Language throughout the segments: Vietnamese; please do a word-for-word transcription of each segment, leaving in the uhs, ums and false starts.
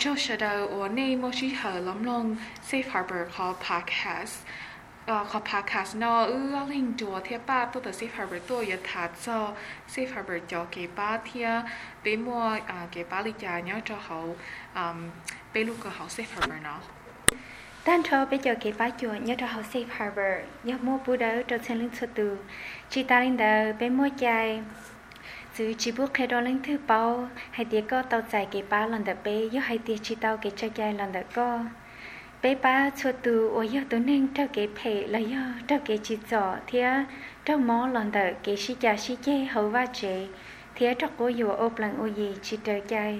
cho sẽ đầu ở nay một chút hở lắm lòng Safe Harbor call podcast call podcast nó ư linh chùa theo ba tôi từ Safe Harbor tôi giờ thả cho Safe Harbor cho cái ba theo bé mua cái ba lý trả nhớ cho họ bé lúc có họ Safe Harbor nó Tan cho bây giờ cái ba chùa nhớ cho họ Safe Harbor nhớ mua bữa đó cho xem linh xuất từ chỉ ta linh đó bé mua chạy chứ chỉ buộc khi đó linh thứ bao hay tiệt có tàu chạy cái ba lần đó bé nhớ hay tiệt chỉ tàu cái chạy chạy lần đó có bé ba xuất từ ở giờ tôi nên cho cái phê là giờ cho cái chỉ rõ thì cho mỏ lần đó cái sĩ cha sĩ chế hậu va chế thì cho cô dù ốp lần ô gì chỉ trời chạy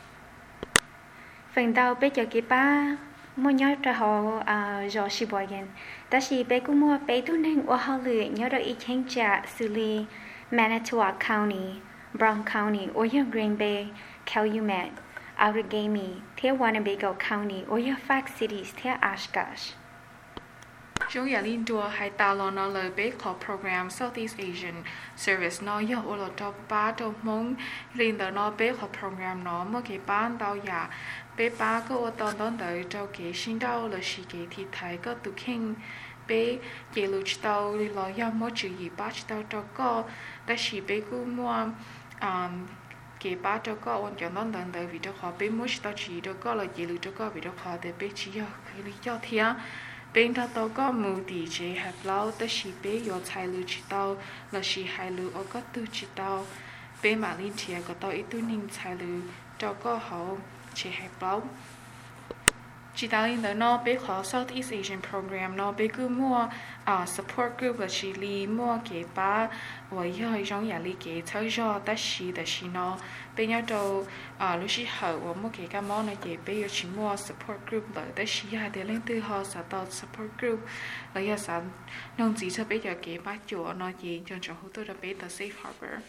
phần đầu bây giờ cái ba mua nhớ cho họ à rõ sĩ bồi gen ta sĩ bé cũng mua bé tôi nên ở họ lựa nhớ được ý kiến trả xử lý Manitowoc County, Brown County, or your Green Bay, Calumet, Outagamie, Tia Winnebago County, or your five cities, Tia Oshkosh. Chúng nhà liên đua hay tạo lo nó lời bé có program Southeast Asian Service nó yêu ở là cho ba trong mong liên đỡ nó bé có program nó mới cái bán đào giả bé ba có ở tận tận tới cho cái sinh đào là sự cái thì thấy có tụ kinh bé chỉ lưu tàu đi lo yêu mỗi chữ gì ba tàu cho cóแต่สิไปกูมัวอ่าเก็บป้าเจ้าก็วันจันทร์ตอนเดินวิธีขอเป็นมุชต่อชีเจ้าก็เลยจีลูเจ้าก็วิธีขอแต่เป็นชีอ่ะคือลิจ่อเทียเป็นท่าตัวก็มูดีเจฮับเล่าแต่สิไปยอดชายลูชิตาแล้วสิให้ลูเอาก็ตูชิตาเป็นมาลินเทียก็ต่ออีตัวนิ่งชายลูเจ้าก็เขาเชฮับเล่าchỉ đạo liên đó nó bé khó Southeast Asian Program nó bé cứ mua à support group là chỉ li mua cái ba với hơi giống nhà li cái theo cho ta chỉ ta chỉ nó bé nhớ đâu à lúc chỉ hậu và mua cái cái món này cái bé chỉ mua support group là ta chỉ hai đứa lên từ họ sẽ tạo support group là giờ sản nông chỉ cho bé giờ cái ba chỗ nó gì cho cho hỗ trợ bé ta Safe Harbor.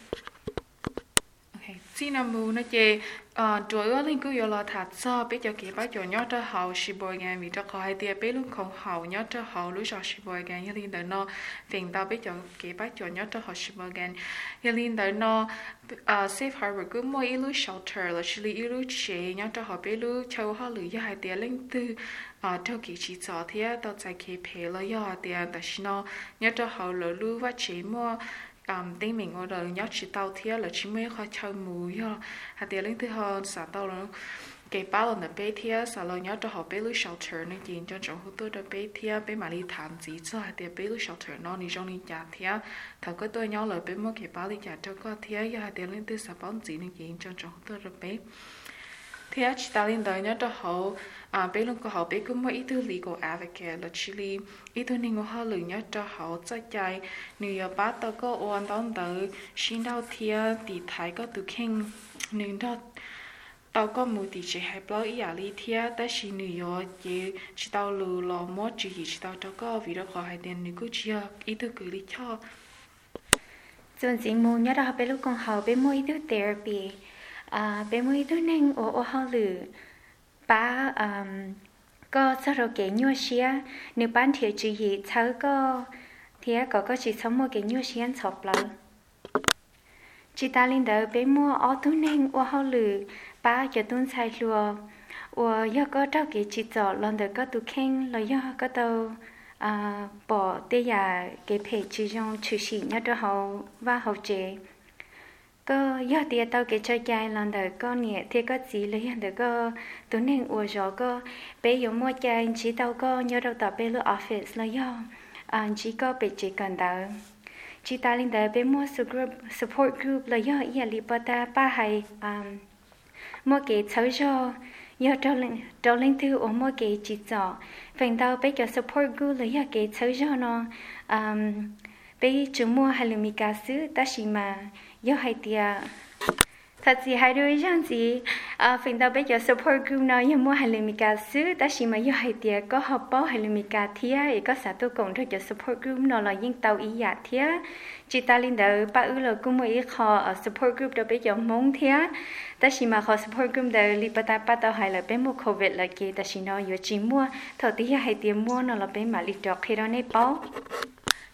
Xin nam mô nó chê trời ơi linh cứ vô là thật sao biết cho kỹ bác cho nhớ cho hậu sĩ bồi ngàn vì cho khỏi tia biết lúc không hậu nhớ cho hậu lúc cho sĩ bồi ngàn như linh đời nó phiền tao biết cho kỹ bác cho nhớ cho hậu sĩ bồi ngàn như linh đời nó Safe Harbor cứ mua ít lúc shelter là xử lý ít lúc chế nhớ cho họ biết lúc châu họ lưỡi hai tia linh tư cho kỹ chỉ cho thì tao chạy kỹ phê là do tia tại nó nhớ cho hậu lưỡi lúc và chế mua um, tiếng mình ở đời nhớ chỉ tao thiệt là chỉ mấy khoa chơi mùi ha, hạt tiền lên thứ hơn sản tao là cái bao là bé thiệt, sản là nhớ cho họ bé lưu shelter nên chỉ cho trong hút tôi đã bé thiệt, bé mà đi thảm gì cho hạt tiền bé lưu shelter nó đi trong đi trả thiệt, thằng cái tôi nhớ là bé mua cái bao đi trả cho con thiệt, hạt tiền lên thứ sản phẩm gì nên chỉ cho trong hút tôi đã bé thiệt, chỉ tao lên đời nhớ cho họ à bé luôn có họ bé cũng mấy thứ legal advocate là chỉ li ý thứ này họ lười nhớ cho họ chạy chạy nếu như bắt tao có ổn tao tới xin đau thiệt thì thấy có tụ khen nếu đó tao có một tí chế hay bao ý à li thiệtแต่xin nếu như chỉ chỉ tao lười lo mót chỉ chỉ tao cho có vì đó họ hay tiền nếu cứ chỉ ý thứ cứ li cho Dần dần mua nhớ đó bé lúc còn họ bé mua ý thứ therapy à bé mua ý thứ nên ở ở họ lười ba có sau đó cái nhua xía nếu bán thiệt chỉ gì cháu có thì có có chỉ sống một cái nhua xía sọp lắm chỉ ta lên đó bé mua ở tu nên ở họ lử ba cho tuân sai lùa ở do có trao cái chỉ cho lần đó có tu khen là do có tàu bỏ tê giả cái phê chỉ trong chủ sĩ nhớ cho họ và họ chế có giờ thì tao cái chơi chơi lần đầu có nhẹ thì có gì lấy hàng được có tối nay uống rồi có bé dùng mua chơi chỉ tao có nhớ đâu tập bé lúc office là do à chỉ có bé chỉ cần tao chỉ ta lên đầu bé mua support support group là do ý là bắt ta ba hay um mua cái cháu cho nhớ cho lên cho lên thư ở mua cái chỉ cho phần tao bé cho support group là do cái cháu cho nó um bé chỉ mua hai mươi mi cá sứ ta chỉ mà do hai tia thật sự hai đứa rằng gì à phần đầu bây giờ support group nói như mua hai mươi mi cá sứ ta chỉ mà do hai tia có họp báo hai mươi mi cá thía có xã tôi cộng cho support group nó là những tàu ý giả thía chỉ ta lên đầu ba ư là cũng mới khó ở support group đó bây giờ mong thía ta chỉ mà khó support group đó li bắt ta bắt tao hay là bên mua covid là kia ta chỉ nói giờ chỉ mua thầu tí hai tia mua nó là bên mà li trọc khi đó này báo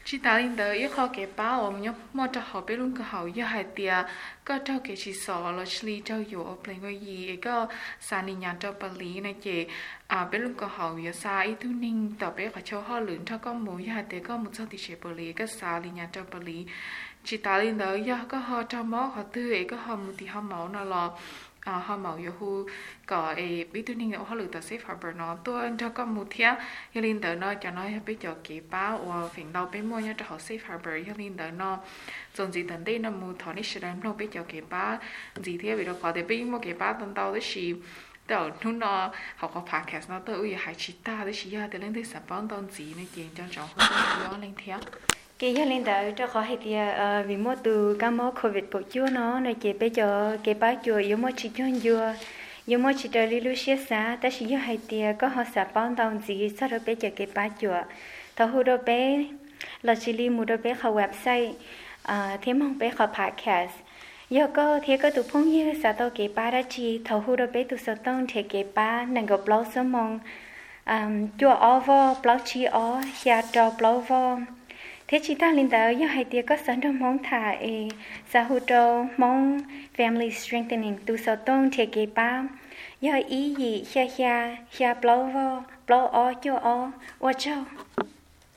chỉ ta lên tới ít khó cái bao ông nhóc mua cho họ biết luôn cái họ yêu hai tia có cho cái chỉ sò là chỉ choอยู่ở bên cái gìก็สานิญาcho bali lý này chị à biết luôn cái họ yêu xa ít tu ninhต่อไปเขาcho họ lớn cho con mồi hai tia có một số thì sẽ bali lý cáiสานิญาcho bali lý chỉ ta lên tới do có họ cho mó họ tư ấy có họ một thì họ máu nó là à họ máu yêu hu có ấy biết tu ninh họ lựa tập safe harbor nó tôi cho con một thia yêu lên tới nó cho nó biết cho cái bao và phiền đầu bên mua nhá cho họ safe harbor yêu lên tới nó rồi gì tận đây nó mua thọ ní sẽ làm nó biết cho cái bao gì thế vì nó có thể biết mua cái bao tận tàu đấy chỉ đầu nó nó họ có podcast nó tới hay chỉ ta đấy chỉ ra từ lên tới sản phẩm tận gì này chuyện cho chọn không có lên theo cái giờ lên tới cho khó hay thì vì mua từ cái món covid của chúa nó này chỉ bây giờ cái bác chúa yếu mua chỉ cho chúa yếu mua chỉ cho đi lưu xếp xa ta chỉ giờ hay thì có họ sản phẩm tận gì sau đó bây giờ cái bác chúa thầu hồ đồ bé là chỉ li mua đồ bé họ website thêm không bé họ podcast giờ có thì có tụ phong như sao tao cái ba đã chỉ thầu hồ đồ bé tụ sao tao thì cái ba năng gặp blog số mong chúa over blog chi ở nhà trò blog thế chỉ ta linh đạo do hai tia có sẵn trong mong thả e xã hội trâu mong family strengthening tu sao tông thì cái ba do ý gì xa xa xa blow blow ở cho ở ở châu